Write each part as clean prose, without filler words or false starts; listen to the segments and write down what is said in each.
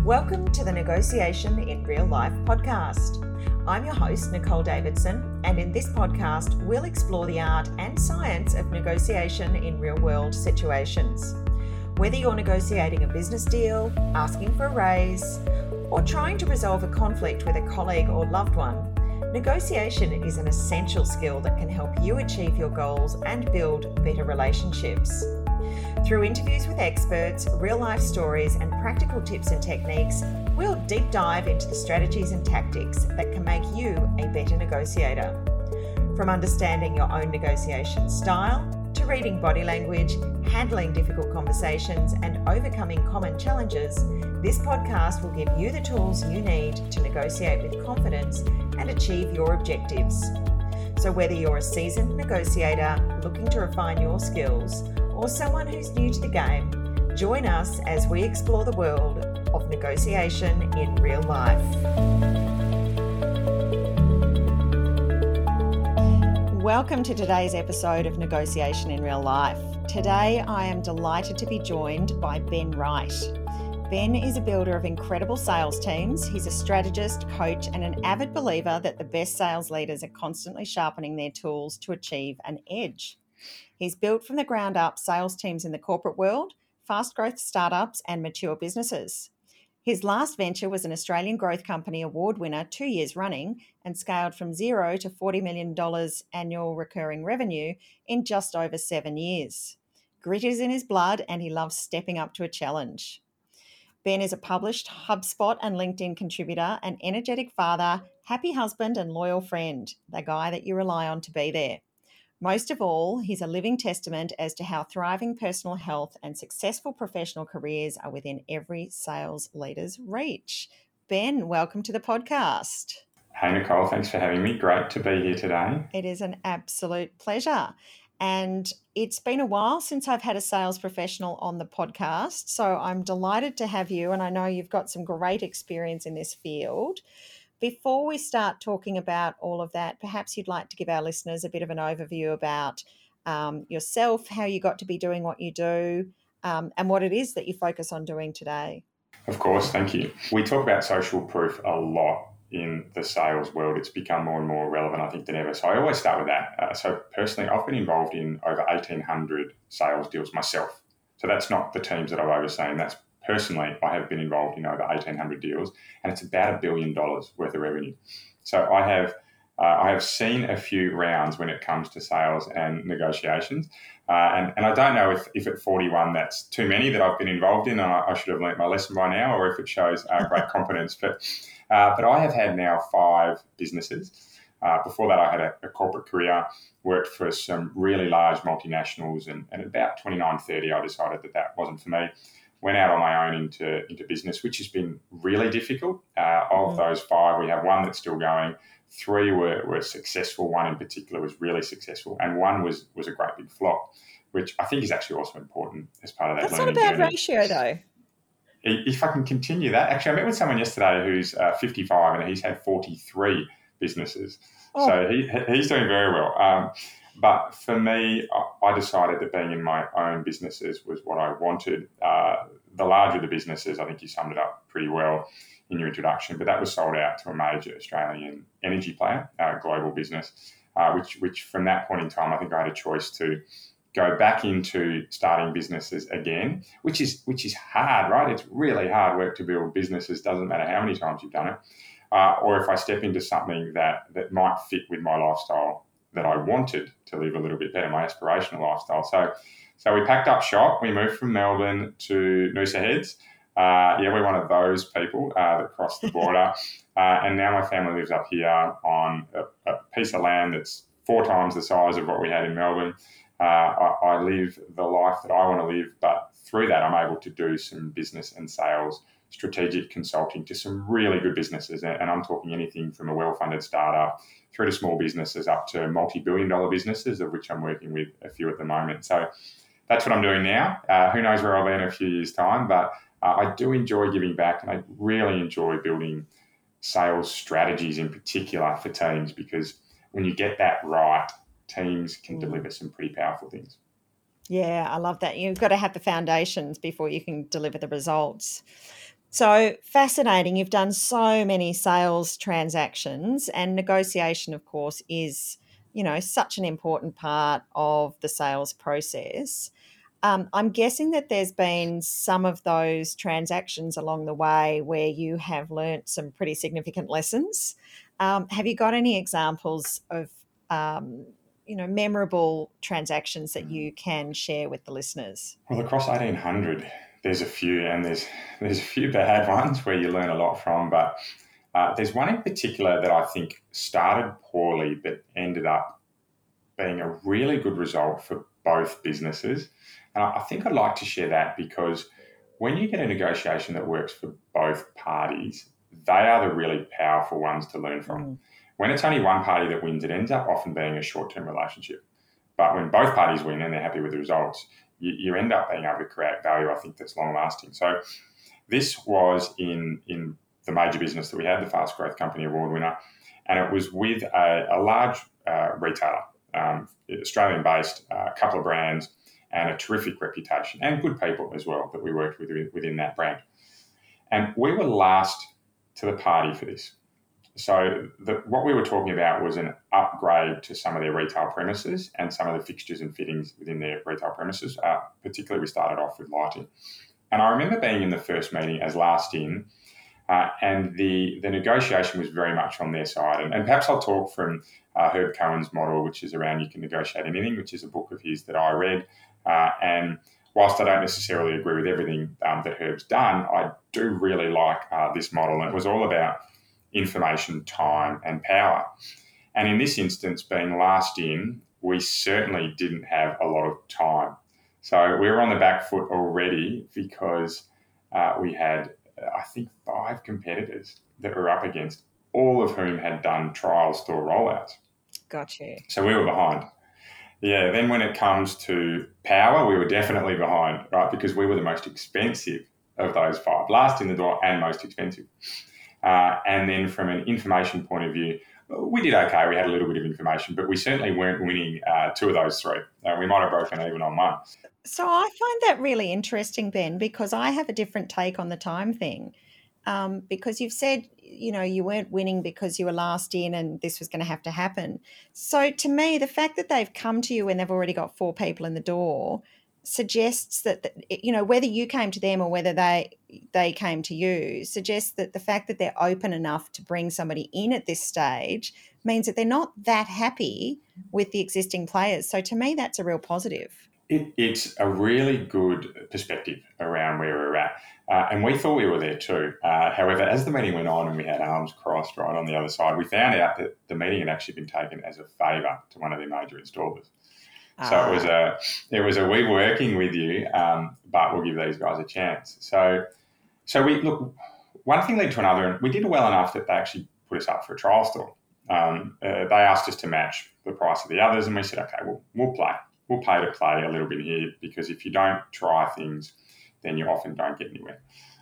Welcome to the Negotiation in Real Life podcast. I'm your host, Nicole Davidson, and in this podcast, we'll explore the art and science of negotiation in real-world situations. Whether you're negotiating a business deal, asking for a raise, or trying to resolve a conflict with a colleague or loved one, negotiation is an essential skill that can help you achieve your goals and build better relationships. Through interviews with experts, real-life stories, and practical tips and techniques, we'll deep dive into the strategies and tactics that can make you a better negotiator. From understanding your own negotiation style, to reading body language, handling difficult conversations, and overcoming common challenges, this podcast will give you the tools you need to negotiate with confidence and achieve your objectives. So whether you're a seasoned negotiator looking to refine your skills, or someone who's new to the game, join us as we explore the world of negotiation in real life. Welcome to today's episode of Negotiation in Real Life. Today, I am delighted to be joined by Ben Wright. Ben is a builder of incredible sales teams. He's a strategist, coach, and an avid believer that the best sales leaders are constantly sharpening their tools to achieve an edge. He's built from the ground up sales teams in the corporate world, fast growth startups, and mature businesses. His last venture was an Australian Growth Company award winner 2 years running and scaled from $0 to $40 million annual recurring revenue in just over 7 years. Grit is in his blood and he loves stepping up to a challenge. Ben is a published HubSpot and LinkedIn contributor, an energetic father, happy husband, and loyal friend, the guy that you rely on to be there. Most of all, he's a living testament as to how thriving personal health and successful professional careers are within every sales leader's reach. Ben, welcome to the podcast. Hey, Nicole, thanks for having me. Great to be here today. It is an absolute pleasure. And it's been a while since I've had a sales professional on the podcast, so I'm delighted to have you, and I know you've got some great experience in this field. Before we start talking about all of that, perhaps you'd like to give our listeners a bit of an overview about yourself, how you got to be doing what you do, and what it is that you focus on doing today. Of course, thank you. We talk about social proof a lot in the sales world. It's become more and more relevant, I think, than ever. So I always start with that. So personally, I've been involved in over 1,800 sales deals myself. So that's not the teams that I've overseen. That's personally, I have been involved in over 1,800 deals, and it's about $1 billion worth of revenue. So I have seen a few rounds when it comes to sales and negotiations, and I don't know if at 41 that's too many that I've been involved in, and I should have learnt my lesson by now, or if it shows great competence. But I have had now 5 businesses. Before that, I had a corporate career, worked for some really large multinationals, and at about 29, 30, I decided that wasn't for me. Went out on my own into business, which has been really difficult. Of those 5, we have 1 that's still going. 3 were successful. 1 in particular was really successful, and 1 was a great big flop, which I think is actually also important as part of that. That's not a bad ratio, though. If I can continue that, actually, I met with someone yesterday who's 55 and he's had 43 businesses, so he's doing very well. But for me, I decided that being in my own businesses was what I wanted. The larger the businesses, I think you summed it up pretty well in your introduction, but that was sold out to a major Australian energy player, global business, which from that point in time, I think I had a choice to go back into starting businesses again, which is hard, right? It's really hard work to build businesses, doesn't matter how many times you've done it. Or if I step into something that might fit with my lifestyle that I wanted to live a little bit better, my aspirational lifestyle. So we packed up shop. We moved from Melbourne to Noosa Heads. We're one of those people that crossed the border. And now my family lives up here on a piece of land that's 4 times the size of what we had in Melbourne. I live the life that I want to live, but through that I'm able to do some business and sales, strategic consulting to some really good businesses. And I'm talking anything from a well-funded startup through to small businesses up to multi-billion-dollar businesses, of which I'm working with a few at the moment. So that's what I'm doing now. Who knows where I'll be in a few years' time, but I do enjoy giving back, and I really enjoy building sales strategies in particular for teams, because when you get that right, teams can deliver some pretty powerful things. Yeah, I love that. You've got to have the foundations before you can deliver the results. So fascinating. You've done so many sales transactions, and negotiation, of course, is, such an important part of the sales process. I'm guessing that there's been some of those transactions along the way where you have learnt some pretty significant lessons. Have you got any examples of, memorable transactions that you can share with the listeners? Well, across 1800, there's a few, and there's a few bad ones where you learn a lot from, but there's one in particular that I think started poorly but ended up being a really good result for both businesses. And I think I'd like to share that because when you get a negotiation that works for both parties, they are the really powerful ones to learn from. When it's only one party that wins, it ends up often being a short-term relationship. But when both parties win and they're happy with the results, you end up being able to create value, I think, that's long-lasting. So this was in the major business that we had, the Fast Growth Company Award winner, and it was with a large retailer, Australian-based, a couple of brands, and a terrific reputation, and good people as well that we worked with within that brand. And we were last to the party for this. So what we were talking about was an upgrade to some of their retail premises and some of the fixtures and fittings within their retail premises. Particularly, we started off with lighting. And I remember being in the first meeting as last in, and the negotiation was very much on their side. And perhaps I'll talk from Herb Cohen's model, which is around You Can Negotiate Anything, which is a book of his that I read. And whilst I don't necessarily agree with everything that Herb's done, I do really like this model. And it was all about information, time, and power. And in this instance, being last in, we certainly didn't have a lot of time. So we were on the back foot already because we had, I think, 5 competitors that were up against, all of whom had done trial store rollouts. Gotcha. So we were behind. Yeah, then when it comes to power, we were definitely behind, right? Because we were the most expensive of those 5, last in the door and most expensive. And then from an information point of view, we did okay. We had a little bit of information, but we certainly weren't winning 2 of those 3. We might have broken even on 1. So I find that really interesting, Ben, because I have a different take on the time thing. Because you've said, you weren't winning because you were last in and this was going to have to happen. So to me, the fact that they've come to you when they've already got 4 people in the door suggests that, whether you came to them or whether they came to you, suggests that the fact that they're open enough to bring somebody in at this stage means that they're not that happy with the existing players. So to me, that's a real positive. It's a really good perspective around where we're at. And we thought we were there too. However, as the meeting went on and we had arms crossed right on the other side, we found out that the meeting had actually been taken as a favour to one of their major installers. So it was a we working with you, but we'll give these guys a chance. So we look, one thing led to another, and we did well enough that they actually put us up for a trial store. They asked us to match the price of the others, and we said, okay, we'll play. We'll pay to play a little bit here, because if you don't try things, then you often don't get anywhere.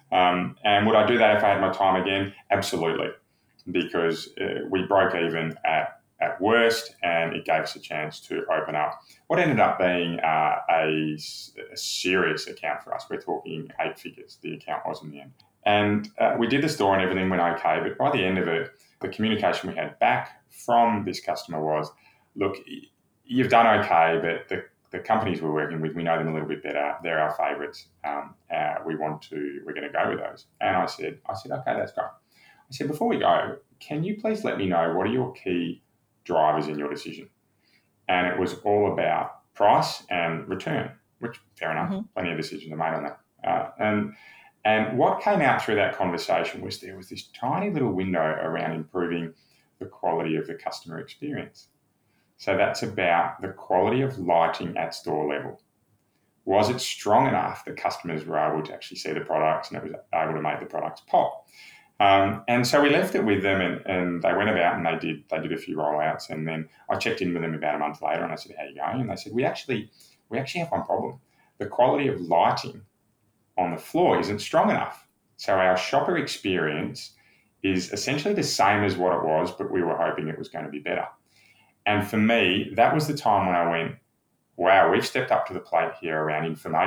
And would I do that if I had my time again? Absolutely, because we broke even at worst, and it gave us a chance to open up what ended up being a serious account for us. We're talking 8 figures, the account was in the end. And we did the store and everything went okay, but by the end of it, the communication we had back from this customer was, look, you've done okay, but the companies we're working with, we know them a little bit better. They're our favourites. We're going to go with those. And I said, okay, that's great. I said, before we go, can you please let me know what are your key drivers in your decision? And it was all about price and return, which, fair enough, plenty of decisions are made on that. And what came out through that conversation was there was this tiny little window around improving the quality of the customer experience. So that's about the quality of lighting at store level. Was it strong enough that customers were able to actually see the products and it was able to make the products pop? And so we left it with them, and they went about and they did a few rollouts, and then I checked in with them about a month later and I said, how are you going? And they said, we actually have one problem. The quality of lighting on the floor isn't strong enough. So our shopper experience is essentially the same as what it was, but we were hoping it was going to be better. And for me, that was the time when I went, wow, we've stepped up to the plate here around information.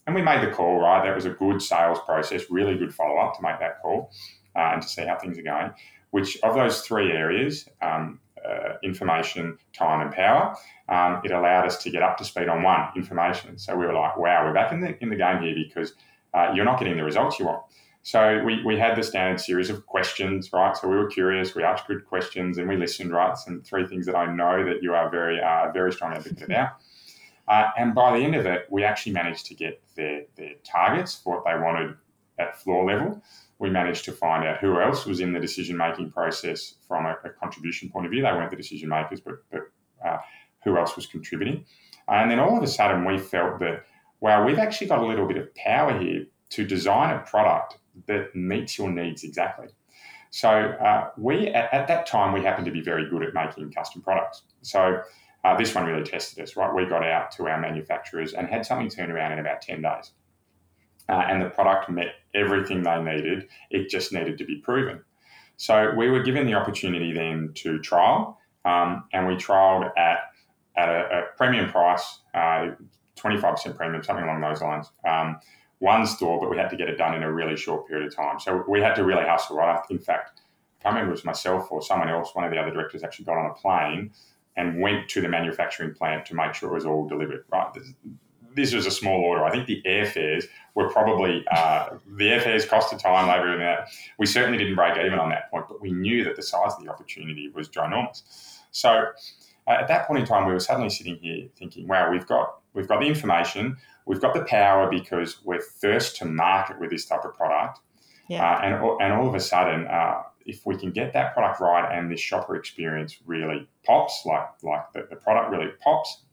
And we made the call, right? That was a good sales process, really good follow-up to make that call and to see how things are going. Which of those three areas, information, time and power, it allowed us to get up to speed on one, information. So we were like, wow, we're back in the game here because you're not getting the results you want. So we had the standard series of questions, right? So we were curious, we asked good questions and we listened, right? Some three things that I know that you are very strong advocate about. And by the end of it, we actually managed to get their targets for what they wanted at floor level. We managed to find out who else was in the decision-making process from a contribution point of view. They weren't the decision makers, but who else was contributing. And then all of a sudden we felt that, wow, we've actually got a little bit of power here to design a product that meets your needs exactly. So we, at that time, we happened to be very good at making custom products. So this one really tested us, right? We got out to our manufacturers and had something turned around in about 10 days. And the product met everything they needed. It just needed to be proven. So we were given the opportunity then to trial, and we trialed at a premium price, 25% premium, something along those lines. One store, but we had to get it done in a really short period of time. So we had to really hustle, right? In fact, I can't remember if it was myself or someone else, one of the other directors actually got on a plane and went to the manufacturing plant to make sure it was all delivered, right? This was a small order. I think the airfares were probably, the airfares costed time, labour, and that. We certainly didn't break even on that point, but we knew that the size of the opportunity was ginormous. So at that point in time, we were suddenly sitting here thinking, wow, we've got the information, we've got the power because we're first to market with this type of product. Yeah. And all of a sudden, if we can get that product right and this shopper experience really pops, like the product really pops,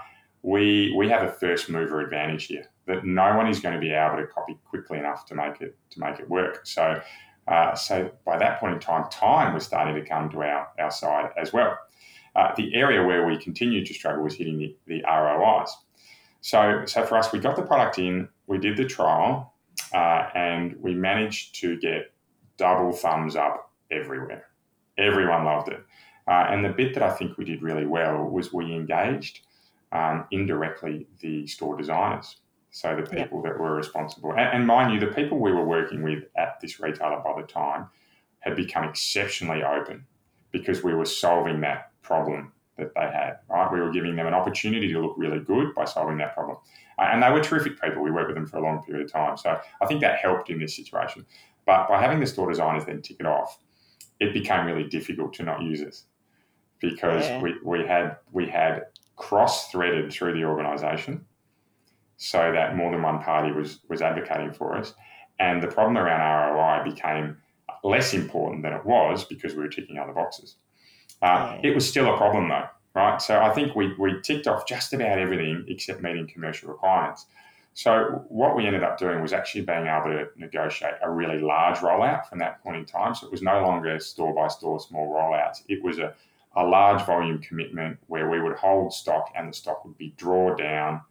we have a first mover advantage here that no one is going to be able to copy quickly enough to make it work. So by that point in time was starting to come to our side as well. The area where we continued to struggle was hitting the ROIs. So for us, we got the product in, we did the trial, and we managed to get double thumbs up everywhere. Everyone loved it. And the bit that I think we did really well was we engaged indirectly the store designers. So the people that were responsible. And mind you, the people we were working with at this retailer by the time had become exceptionally open because we were solving that problem that they had, right? We were giving them an opportunity to look really good by solving that problem. And they were terrific people. We worked with them for a long period of time. So I think that helped in this situation. But by having the store designers then tick it off, it became really difficult to not use us because we had cross-threaded through the organisation so that more than one party was advocating for us. And the problem around ROI became less important than it was because we were ticking other boxes. It was still a problem though, right? So I think we ticked off just about everything except meeting commercial requirements. So what we ended up doing was actually being able to negotiate a really large rollout from that point in time. So it was no longer store-by-store small rollouts. It was a large volume commitment where we would hold stock and the stock would be drawn down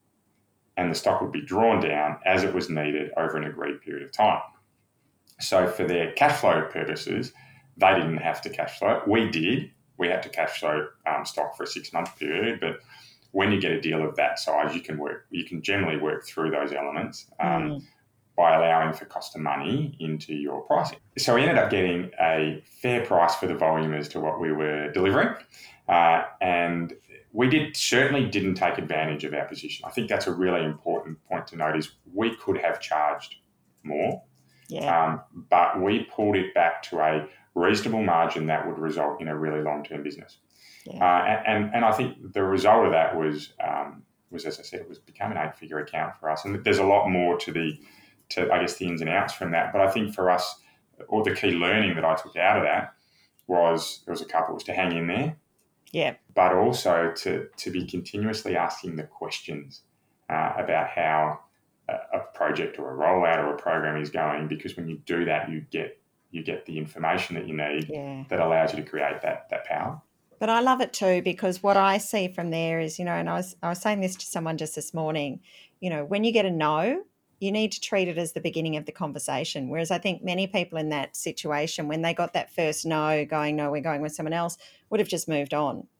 as it was needed over an agreed period of time. So for their cash flow purposes, they didn't have to cash flow. We did. We had to cash flow stock for a 6-month period, but when you get a deal of that size, you can generally work through those elements by allowing for cost of money into your pricing. So we ended up getting a fair price for the volume as to what we were delivering, and we certainly didn't take advantage of our position. I think that's a really important point to note is we could have charged more, but we pulled it back to a reasonable margin that would result in a really long-term business. And I think the result of that was, as I said, it was becoming an 8-figure account for us. And there's a lot more to I guess the ins and outs from that. But I think for us, or the key learning that I took out of that was to hang in there. Yeah. But also to be continuously asking the questions about how a project or a rollout or a program is going, because when you do that, you get the information that you need that allows you to create that power. But I love it too, because what I see from there is, and I was saying this to someone just this morning, when you get a no, you need to treat it as the beginning of the conversation. Whereas I think many people in that situation, when they got that first no, going, no, we're going with someone else, would have just moved on.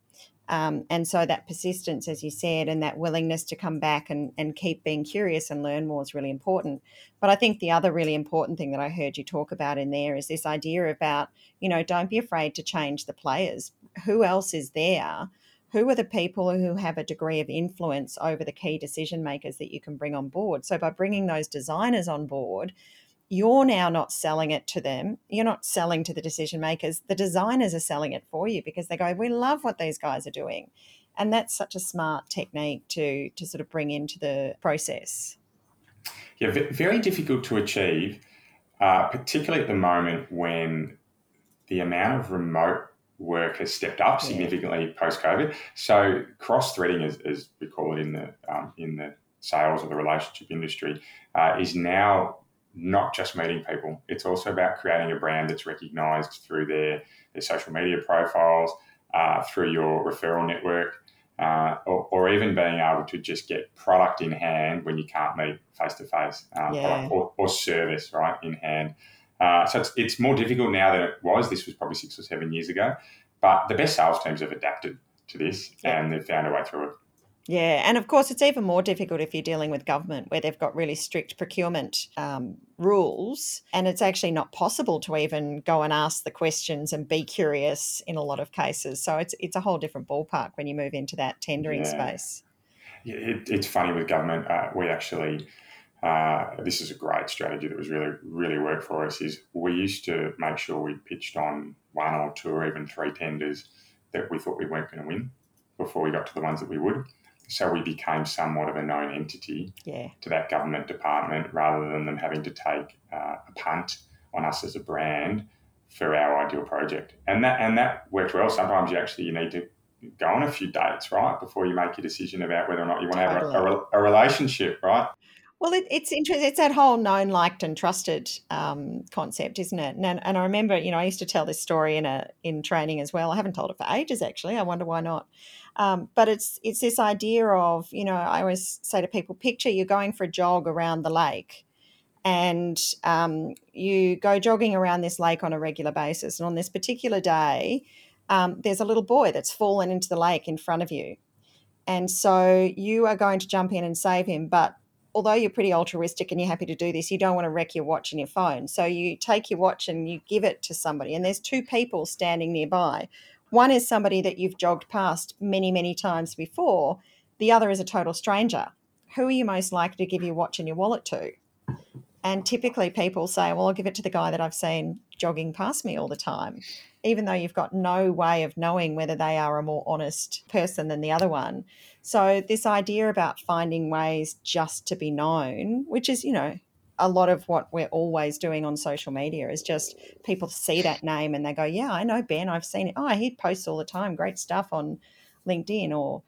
And so that persistence, as you said, and that willingness to come back and keep being curious and learn more is really important. But I think the other really important thing that I heard you talk about in there is this idea about, don't be afraid to change the players. Who else is there? Who are the people who have a degree of influence over the key decision makers that you can bring on board? So by bringing those designers on board, you're now not selling it to them. You're not selling to the decision makers. The designers are selling it for you because they go, we love what these guys are doing. And that's such a smart technique to sort of bring into the process. Yeah, very difficult to achieve, particularly at the moment when the amount of remote work has stepped up significantly post-COVID. So cross-threading, as we call it in the sales or the relationship industry, is now not just meeting people. It's also about creating a brand that's recognised through their social media profiles, through your referral network, or even being able to just get product in hand when you can't meet face-to-face, product or service, right, in hand. So it's more difficult now than it was. This was probably 6 or 7 years ago. But the best sales teams have adapted to this and they've found a way through it. Yeah, and of course it's even more difficult if you're dealing with government where they've got really strict procurement rules, and it's actually not possible to even go and ask the questions and be curious in a lot of cases. So it's a whole different ballpark when you move into that tendering space. Yeah, it's funny with government. We actually, this is a great strategy that was really worked for us, is we used to make sure we pitched on 1 or 2 or even 3 tenders that we thought we weren't going to win before we got to the ones that we would. So we became somewhat of a known entity to that government department rather than them having to take a punt on us as a brand for our ideal project. And that worked well. Sometimes you need to go on a few dates, right, before you make your decision about whether or not you want to have a relationship, right? Well, it's interesting. It's that whole known, liked, and trusted concept, isn't it? And I remember, I used to tell this story in training as well. I haven't told it for ages, actually. I wonder why not. But it's this idea of, I always say to people, picture you're going for a jog around the lake, and you go jogging around this lake on a regular basis. And on this particular day, there's a little boy that's fallen into the lake in front of you, and so you are going to jump in and save him, but although you're pretty altruistic and you're happy to do this, you don't want to wreck your watch and your phone. So you take your watch and you give it to somebody. And there's 2 people standing nearby. One is somebody that you've jogged past many, many times before. The other is a total stranger. Who are you most likely to give your watch and your wallet to? And typically people say, well, I'll give it to the guy that I've seen jogging past me all the time, even though you've got no way of knowing whether they are a more honest person than the other one. So this idea about finding ways just to be known, which is, a lot of what we're always doing on social media, is just people see that name and they go, yeah, I know Ben, I've seen it. Oh, he posts all the time, great stuff on LinkedIn, or,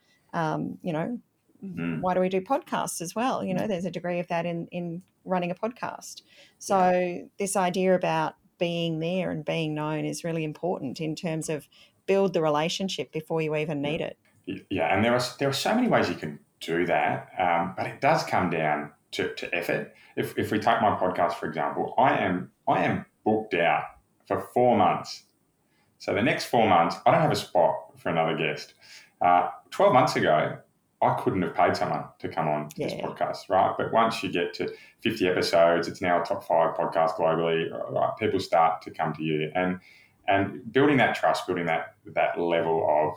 why do we do podcasts as well? There's a degree of that in running a podcast. So this idea about being there and being known is really important in terms of build the relationship before you even need it. Yeah, and there are so many ways you can do that, but it does come down to effort. If we take my podcast, for example, I am booked out for 4 months. So the next 4 months, I don't have a spot for another guest. 12 months ago, I couldn't have paid someone to come on this podcast, right? But once you get to 50 episodes, it's now a top 5 podcast globally, right? People start to come to you. And building that trust, building that level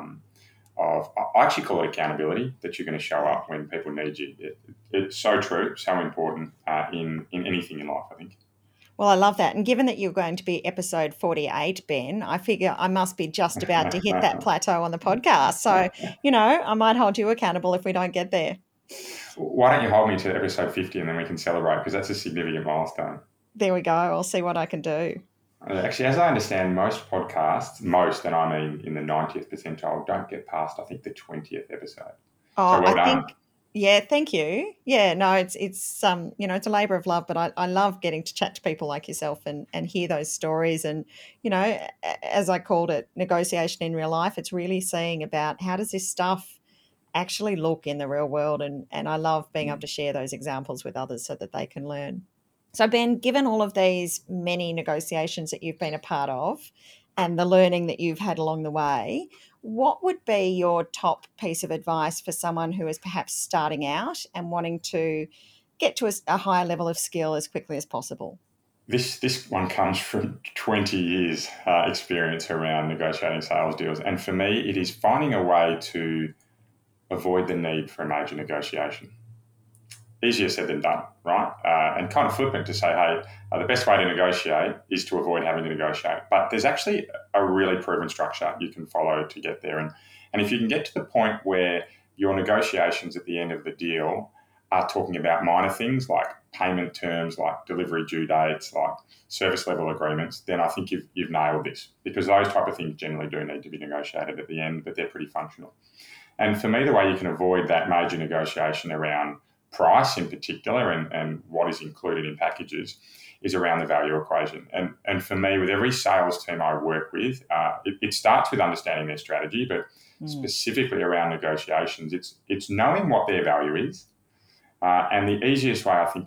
of I actually call it accountability, that you're going to show up when people need you. It's so true, so important in anything in life, I think. Well, I love that. And given that you're going to be episode 48, Ben, I figure I must be just about to hit that plateau on the podcast. So, I might hold you accountable if we don't get there. Why don't you hold me to episode 50 and then we can celebrate, because that's a significant milestone. There we go. I'll see what I can do. Actually, as I understand, most podcasts, and I mean in the 90th percentile, don't get past, I think, the 20th episode. Oh, so well done. Yeah, thank you. Yeah, no, it's it's a labour of love, but I love getting to chat to people like yourself and hear those stories. And, as I called it, negotiation in real life, it's really seeing about how does this stuff actually look in the real world. And I love being able to share those examples with others so that they can learn. So, Ben, given all of these many negotiations that you've been a part of and the learning that you've had along the way, What would be your top piece of advice for someone who is perhaps starting out and wanting to get to a higher level of skill as quickly as possible? This one comes from 20 years experience around negotiating sales deals. And for me, it is finding a way to avoid the need for a major negotiation. Easier said than done, right? And kind of flippant to say, hey, the best way to negotiate is to avoid having to negotiate. But there's actually a really proven structure you can follow to get there. And if you can get to the point where your negotiations at the end of the deal are talking about minor things like payment terms, like delivery due dates, like service level agreements, then I think you've nailed this, because those type of things generally do need to be negotiated at the end, but they're pretty functional. And for me, the way you can avoid that major negotiation around price in particular and what is included in packages is around the value equation. And for me, with every sales team I work with, it starts with understanding their strategy, but specifically around negotiations, it's knowing what their value is. And the easiest way I think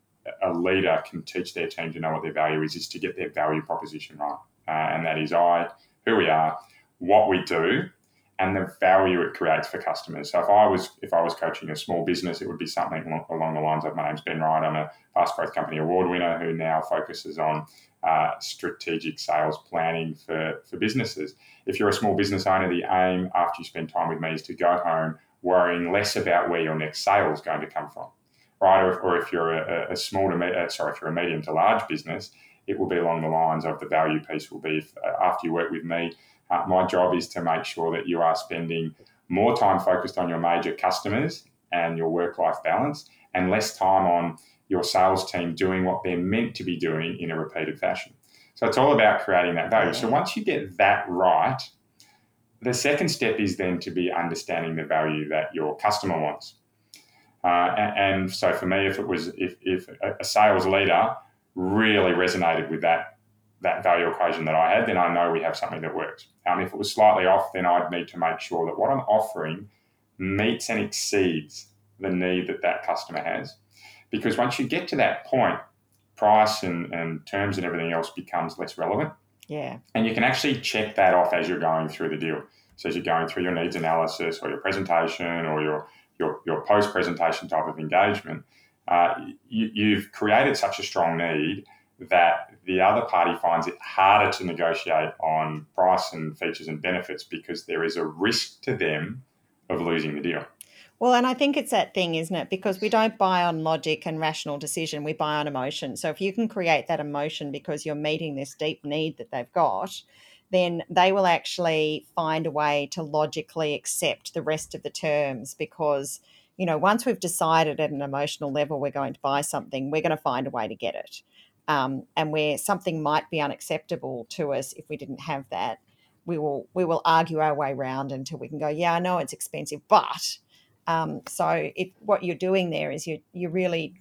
a leader can teach their team to know what their value is to get their value proposition right. And that is who we are, what we do, and the value it creates for customers. So if I was coaching a small business, it would be something along the lines of, my name's Ben Wright, I'm a Fast Growth Company award winner who now focuses on strategic sales planning for businesses. If you're a small business owner, the aim after you spend time with me is to go home worrying less about where your next sale is going to come from, right? Or if you're if you're a medium to large business, it will be along the lines of the value piece will be after you work with me, my job is to make sure that you are spending more time focused on your major customers and your work-life balance and less time on your sales team doing what they're meant to be doing in a repeated fashion. So it's all about creating that value. So once you get that right, the second step is then to be understanding the value that your customer wants. And so for me, if a sales leader really resonated with that value equation that I had, then I know we have something that works. If it was slightly off, then I'd need to make sure that what I'm offering meets and exceeds the need that customer has. Because once you get to that point, price and terms and everything else becomes less relevant. Yeah. And you can actually check that off as you're going through the deal. So as you're going through your needs analysis or your presentation or your post-presentation type of engagement, you've created such a strong need that the other party finds it harder to negotiate on price and features and benefits because there is a risk to them of losing the deal. Well, and I think it's that thing, isn't it? Because we don't buy on logic and rational decision, we buy on emotion. So if you can create that emotion because you're meeting this deep need that they've got, then they will actually find a way to logically accept the rest of the terms because, once we've decided at an emotional level we're going to buy something, we're going to find a way to get it. And where something might be unacceptable to us if we didn't have that, we will argue our way around until we can go, yeah, I know it's expensive, but what you're doing there is you're really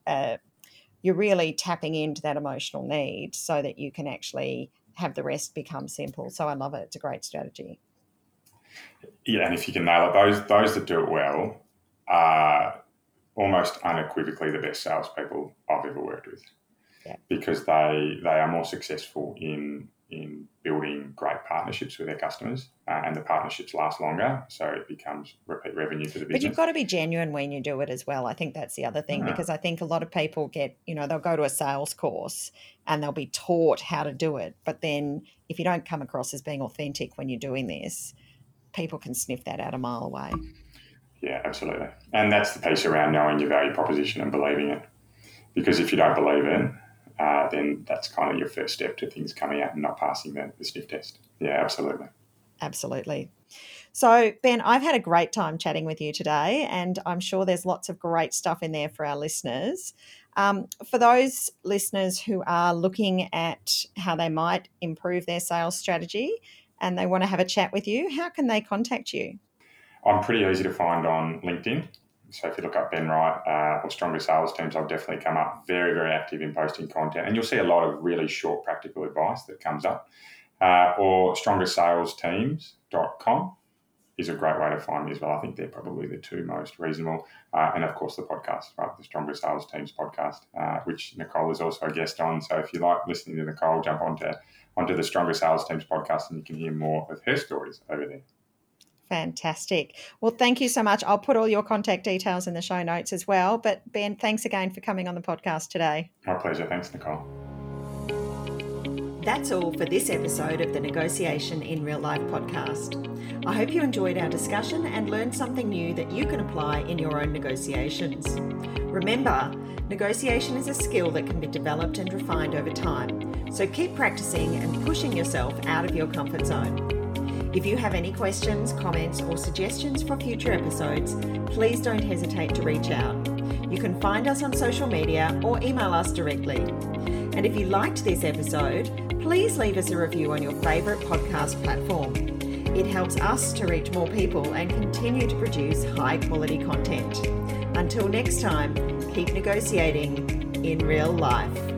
tapping into that emotional need so that you can actually have the rest become simple. So I love it. It's a great strategy. Yeah, and if you can nail it, those that do it well are almost unequivocally the best salespeople I've ever worked with. Yeah. Because they are more successful in building great partnerships with their customers and the partnerships last longer, so it becomes repeat revenue for the business. But you've got to be genuine when you do it as well. I think that's the other thing, because I think a lot of people they'll go to a sales course and they'll be taught how to do it, but then if you don't come across as being authentic when you're doing this, people can sniff that out a mile away. Yeah, absolutely. And that's the piece around knowing your value proposition and believing it, because if you don't believe it, then that's kind of your first step to things coming out and not passing the sniff test. Yeah, absolutely. Absolutely. So, Ben, I've had a great time chatting with you today, and I'm sure there's lots of great stuff in there for our listeners. For those listeners who are looking at how they might improve their sales strategy and they want to have a chat with you, how can they contact you? I'm pretty easy to find on LinkedIn. So if you look up Ben Wright or Stronger Sales Teams, I'll definitely come up. Very, very active in posting content. And you'll see a lot of really short practical advice that comes up. Or strongersalesteams.com is a great way to find me as well. I think they're probably the two most reasonable. And of course, the podcast, right? The Stronger Sales Teams podcast, which Nicole is also a guest on. So if you like listening to Nicole, jump onto the Stronger Sales Teams podcast and you can hear more of her stories over there. Fantastic. Well, thank you so much. I'll put all your contact details in the show notes as well. But Ben, thanks again for coming on the podcast today. My pleasure. Thanks, Nicole. That's all for this episode of the Negotiation in Real Life podcast. I hope you enjoyed our discussion and learned something new that you can apply in your own negotiations. Remember, negotiation is a skill that can be developed and refined over time. So keep practicing and pushing yourself out of your comfort zone. If you have any questions, comments, or suggestions for future episodes, please don't hesitate to reach out. You can find us on social media or email us directly. And if you liked this episode, please leave us a review on your favourite podcast platform. It helps us to reach more people and continue to produce high-quality content. Until next time, keep negotiating in real life.